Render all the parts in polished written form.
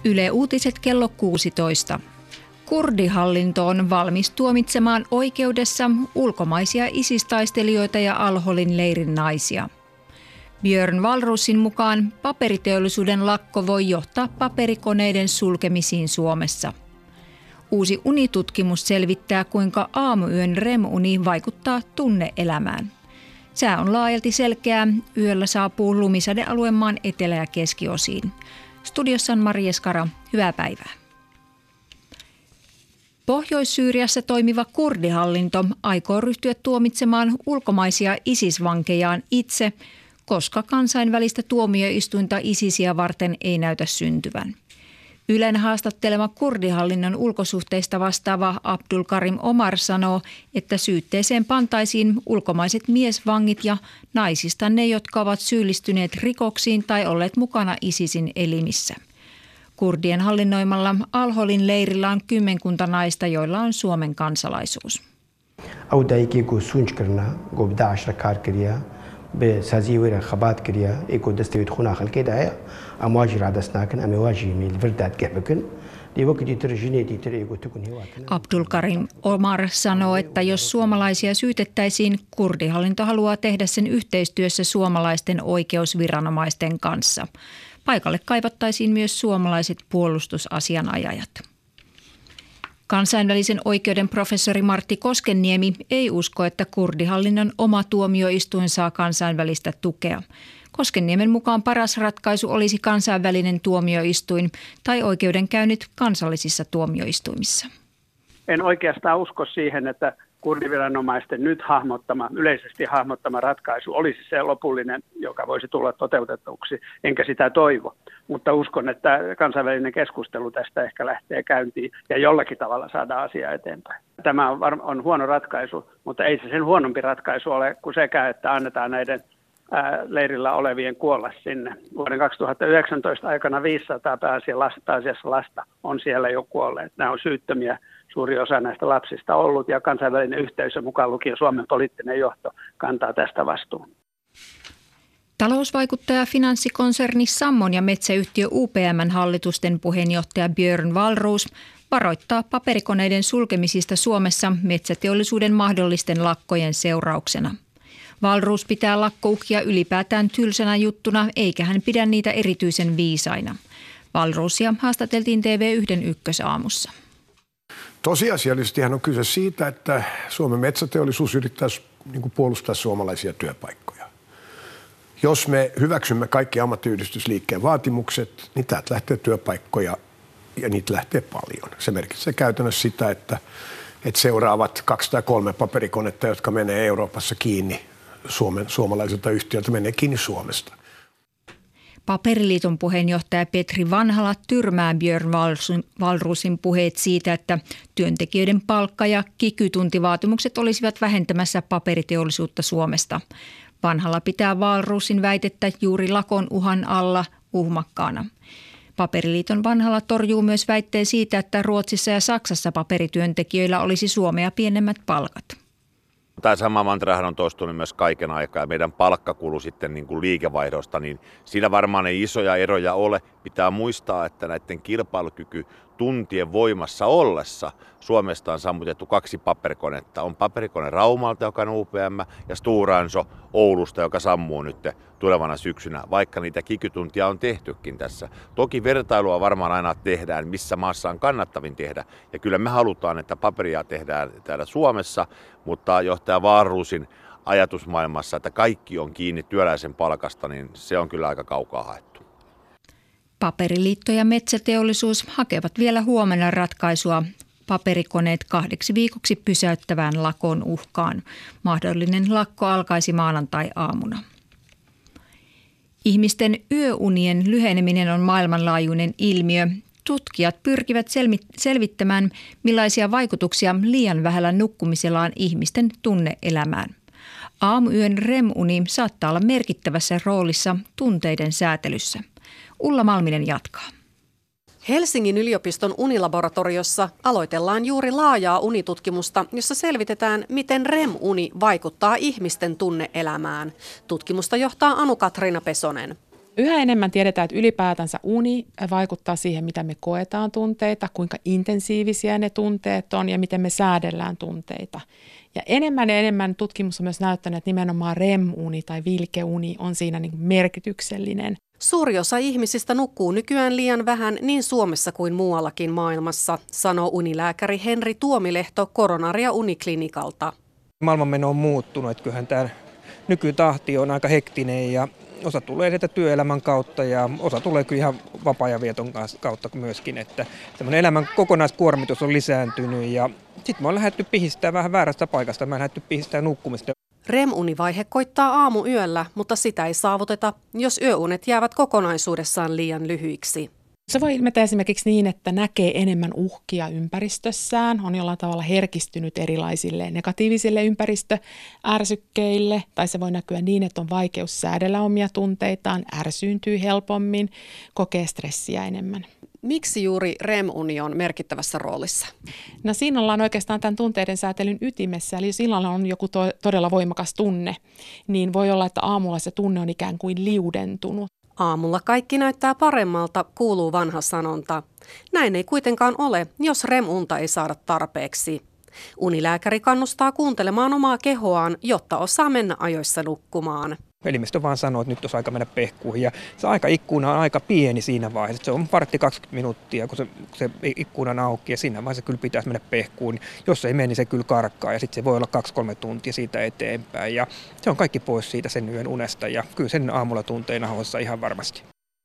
Yle Uutiset kello 16. Kurdihallinto on valmis tuomitsemaan oikeudessa ulkomaisia ISIS-taistelijoita ja Al-Holin leirin naisia. Björn Wahlroosin mukaan paperiteollisuuden lakko voi johtaa paperikoneiden sulkemisiin Suomessa. Uusi unitutkimus selvittää, kuinka aamuyön REM-uni vaikuttaa tunne-elämään. Sää on laajalti selkeää. Yöllä saapuu lumisadealueen maan etelä- ja keskiosiin. Studiossa on Mari Eskara. Hyvää päivää. Pohjois-Syyriassa toimiva kurdihallinto aikoo ryhtyä tuomitsemaan ulkomaisia ISIS-vankejaan itse, koska kansainvälistä tuomioistuinta ISISiä varten ei näytä syntyvän. Ylen haastattelema kurdihallinnon ulkosuhteista vastaava Abdul Karim Omar sanoo, että syytteeseen pantaisiin ulkomaiset miesvangit ja naisista ne, jotka ovat syyllistyneet rikoksiin tai olleet mukana ISISin elimissä. Kurdien hallinnoimalla Al-Holin leirillä on 10 naista, joilla on Suomen kansalaisuus. Abdul Karim Omar sanoo, että jos suomalaisia syytettäisiin, kurdihallinto haluaa tehdä sen yhteistyössä suomalaisten oikeusviranomaisten kanssa. Paikalle kaivattaisiin myös suomalaiset puolustusasianajajat. Kansainvälisen oikeuden professori Martti Koskenniemi ei usko, että kurdihallinnon oma tuomioistuin saa kansainvälistä tukea. Koskenniemen mukaan paras ratkaisu olisi kansainvälinen tuomioistuin tai oikeudenkäynnit kansallisissa tuomioistuimissa. En oikeastaan usko siihen, että kurdiviranomaisten nyt yleisesti hahmottama ratkaisu olisi se lopullinen, joka voisi tulla toteutetuksi, enkä sitä toivo. Mutta uskon, että kansainvälinen keskustelu tästä ehkä lähtee käyntiin ja jollakin tavalla saadaan asiaa eteenpäin. Tämä on huono ratkaisu, mutta ei se sen huonompi ratkaisu ole kuin sekä, että annetaan näiden leirillä olevien kuolla sinne. Vuoden 2019 aikana 500 pääasiassa lasta on siellä jo kuolleet. Nämä on syyttömiä. Suuri osa näistä lapsista ollut ja kansainvälinen yhteisö mukaan lukien Suomen poliittinen johto kantaa tästä vastuun. Talousvaikuttaja finanssikonserni Sammon ja metsäyhtiö UPM:n hallitusten puheenjohtaja Björn Wahlroos varoittaa paperikoneiden sulkemisista Suomessa metsäteollisuuden mahdollisten lakkojen seurauksena. Wahlroos pitää lakkouhkia ylipäätään tylsänä juttuna, eikä hän pidä niitä erityisen viisaina. Wahlroosia haastateltiin TV1 ykkösaamussa. Tosiasiallisestihan on kyse siitä, että Suomen metsäteollisuus yrittää puolustaa suomalaisia työpaikkoja. Jos me hyväksymme kaikki ammattiyhdistysliikkeen vaatimukset, niin täältä lähtee työpaikkoja ja niitä lähtee paljon. Se merkitsee käytännössä sitä, että seuraavat 2 tai 3 paperikonetta, jotka menee Euroopassa kiinni suomalaiselta yhtiöltä, menee kiinni Suomesta. Paperiliiton puheenjohtaja Petri Vanhala tyrmää Björn Wahlroosin puheet siitä, että työntekijöiden palkka- ja kiky-tuntivaatimukset olisivat vähentämässä paperiteollisuutta Suomesta. Vanhala pitää Wahlroosin väitettä juuri lakon uhan alla uhmakkaana. Paperiliiton Vanhala torjuu myös väitteen siitä, että Ruotsissa ja Saksassa paperityöntekijöillä olisi Suomea pienemmät palkat. Tämä sama mantrahan on toistunut myös kaiken aikaa ja meidän palkkakulu sitten niin kuin liikevaihdosta, niin siinä varmaan ei isoja eroja ole. Pitää muistaa, että näiden kilpailukyky tuntien voimassa ollessa Suomesta on sammutettu 2 paperikonetta. On paperikone Raumalta, joka on UPM, ja Stora Enso Oulusta, joka sammuu nyt tulevana syksynä, vaikka niitä kikytuntia on tehtykin tässä. Toki vertailua varmaan aina tehdään, missä maassa on kannattavin tehdä. Ja kyllä me halutaan, että paperia tehdään täällä Suomessa, mutta johtaja Wahlroosin ajatusmaailmassa, että kaikki on kiinni työläisen palkasta, niin se on kyllä aika kaukaa haettu. Paperiliitto ja metsäteollisuus hakevat vielä huomenna ratkaisua paperikoneet 2 viikoksi pysäyttävään lakon uhkaan. Mahdollinen lakko alkaisi maanantai-aamuna. Ihmisten yöunien lyheneminen on maailmanlaajuinen ilmiö. Tutkijat pyrkivät selvittämään, millaisia vaikutuksia liian vähällä nukkumisella on ihmisten tunne-elämään. Aamuyön REM-uni saattaa olla merkittävässä roolissa tunteiden säätelyssä. Ulla Malminen jatkaa. Helsingin yliopiston unilaboratoriossa aloitellaan juuri laajaa unitutkimusta, jossa selvitetään, miten REM-uni vaikuttaa ihmisten tunne-elämään. Tutkimusta johtaa Anu-Katriina Pesonen. Yhä enemmän tiedetään, että ylipäätänsä uni vaikuttaa siihen, mitä me koetaan tunteita, kuinka intensiivisiä ne tunteet on ja miten me säädellään tunteita. Ja enemmän tutkimus on myös näyttänyt, että nimenomaan REM-uni tai vilkeuni on siinä niin kuin merkityksellinen. Suuri osa ihmisistä nukkuu nykyään liian vähän niin Suomessa kuin muuallakin maailmassa, sanoo unilääkäri Henri Tuomilehto Coronaria Uniklinikalta. Maailmanmeno on muuttunut, että kyllähän tämä nykytahti on aika hektinen ja osa tulee sieltä työelämän kautta ja osa tulee kyllä ihan vapaa-ajan vieton kautta myöskin, että semmoinen elämän kokonaiskuormitus on lisääntynyt ja sitten me on lähdetty pihistää vähän väärästä paikasta, me on lähdetty pihistää nukkumista. REM-univaihe koittaa aamuyöllä, mutta sitä ei saavuteta, jos yöunet jäävät kokonaisuudessaan liian lyhyiksi. Se voi ilmetä esimerkiksi niin, että näkee enemmän uhkia ympäristössään, on jollain tavalla herkistynyt erilaisille negatiivisille ympäristöärsykkeille, tai se voi näkyä niin, että on vaikeus säädellä omia tunteitaan, ärsyyntyy helpommin, kokee stressiä enemmän. Miksi juuri REM-uni on merkittävässä roolissa? No siinä ollaan oikeastaan tämän tunteiden säätelyn ytimessä, eli jos illalla on joku todella voimakas tunne, niin voi olla, että aamulla se tunne on ikään kuin liudentunut. Aamulla kaikki näyttää paremmalta, kuuluu vanha sanonta. Näin ei kuitenkaan ole, jos REM-unta ei saada tarpeeksi. Unilääkäri kannustaa kuuntelemaan omaa kehoaan, jotta osaa mennä ajoissa nukkumaan. Elimistö vaan sanoo, että nyt olisi aika mennä pehkuihin ja se aikaikkuna on aika pieni siinä vaiheessa. Se on vartti 20 minuuttia, kun se ikkuna on auki ja siinä vaiheessa kyllä pitäisi mennä pehkuun. Jos ei mene, niin se kyllä karkkaa ja sitten se voi olla 2-3 tuntia siitä eteenpäin. Ja se on kaikki pois siitä sen yön unesta ja kyllä sen aamulla tuntee nahoissa ihan varmasti.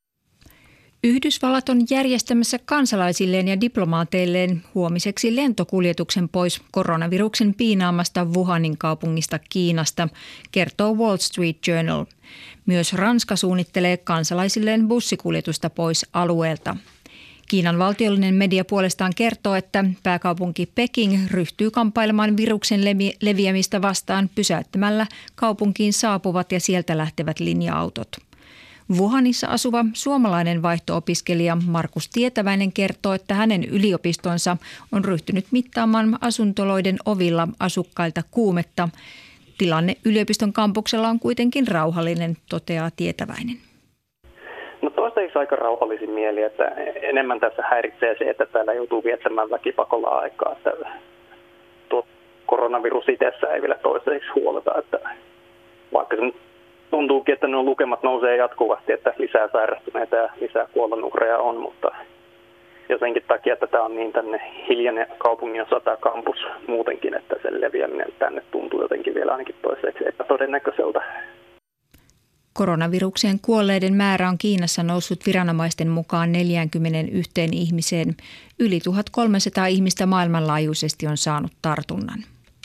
Yhdysvallat on järjestämässä kansalaisilleen ja diplomaateilleen huomiseksi lentokuljetuksen pois koronaviruksen piinaamasta Wuhanin kaupungista Kiinasta, kertoo Wall Street Journal. Myös Ranska suunnittelee kansalaisilleen bussikuljetusta pois alueelta. Kiinan valtiollinen media puolestaan kertoo, että pääkaupunki Peking ryhtyy kamppailemaan viruksen leviämistä vastaan pysäyttämällä kaupunkiin saapuvat ja sieltä lähtevät linja-autot. Wuhanissa asuva suomalainen vaihto-opiskelija Markus Tietäväinen kertoo, että hänen yliopistonsa on ryhtynyt mittaamaan asuntoloiden ovilla asukkailta kuumetta. Tilanne yliopiston kampuksella on kuitenkin rauhallinen, toteaa Tietäväinen. No toistaiseksi aika rauhallisin mieli, että enemmän tässä häiritsee se, että täällä joutuu viettämään väkipakolla aikaa. Että tuo koronavirus itsessään ei vielä toistaiseksi huoleta, että vaikka se tuntuukin, että nuo lukemat nousee jatkuvasti, että lisää sairastuneita ja lisää kuolonuhreja on, mutta jotenkin takia, että tämä on niin tänne hiljainen kaupunginosa tämä kampus muutenkin, että sen leviäminen tänne tuntuu jotenkin vielä ainakin toiseksi epätodennäköiseltä. Koronavirukseen kuolleiden määrä on Kiinassa noussut viranomaisten mukaan 41 ihmiseen. Yli 1300 ihmistä maailmanlaajuisesti on saanut tartunnan.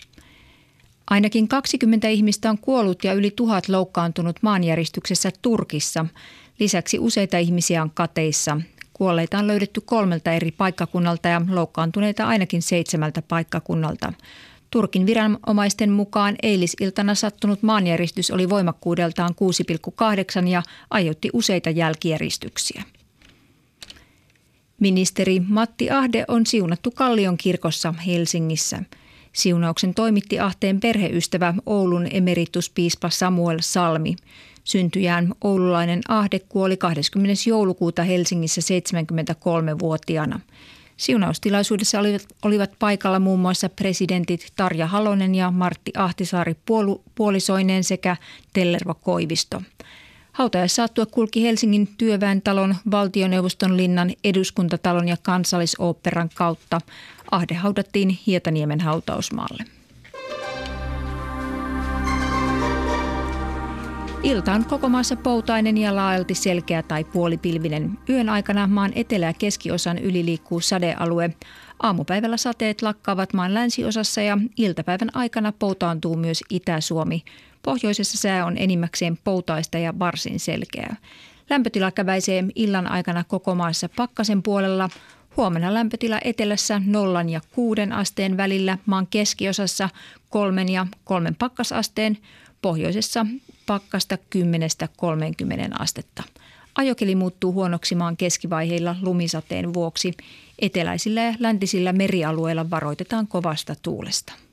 Ainakin 20 ihmistä on kuollut ja yli 1000 loukkaantunut maanjäristyksessä Turkissa. Lisäksi useita ihmisiä on kateissa. Kuolleita on löydetty 3 eri paikkakunnalta ja loukkaantuneita ainakin 7 paikkakunnalta. Turkin viranomaisten mukaan eilisiltana sattunut maanjäristys oli voimakkuudeltaan 6,8 ja aiheutti useita jälkijäristyksiä. Ministeri Matti Ahde on siunattu Kallion kirkossa Helsingissä. Siunauksen toimitti Ahteen perheystävä Oulun emerituspiispa Samuel Salmi. Syntyjään oululainen Ahde kuoli 20. joulukuuta Helsingissä 73-vuotiaana. Siunaustilaisuudessa olivat paikalla muun muassa presidentit Tarja Halonen ja Martti Ahtisaari puolisoineen sekä Tellervo Koivisto. Hautajaissaattua kulki Helsingin Työväentalon, Valtioneuvoston linnan, Eduskuntatalon ja Kansallisoopperan kautta. Ahde haudattiin Hietaniemen hautausmaalle. Ilta on koko maassa poutainen ja laajalti selkeä tai puolipilvinen. Yön aikana maan etelä- ja keskiosan yli liikkuu sadealue. Aamupäivällä sateet lakkaavat maan länsiosassa ja iltapäivän aikana poutaantuu myös Itä-Suomi. Pohjoisessa sää on enimmäkseen poutaista ja varsin selkeää. Lämpötila käväisee illan aikana koko maassa pakkasen puolella. Huomenna lämpötila etelässä 0 ja 6 asteen välillä, maan keskiosassa 3 ja 3 pakkasasteen, pohjoisessa pakkasta 10-30 astetta. Ajokeli muuttuu huonoksi maan keskivaiheilla lumisateen vuoksi. Eteläisillä ja läntisillä merialueilla varoitetaan kovasta tuulesta.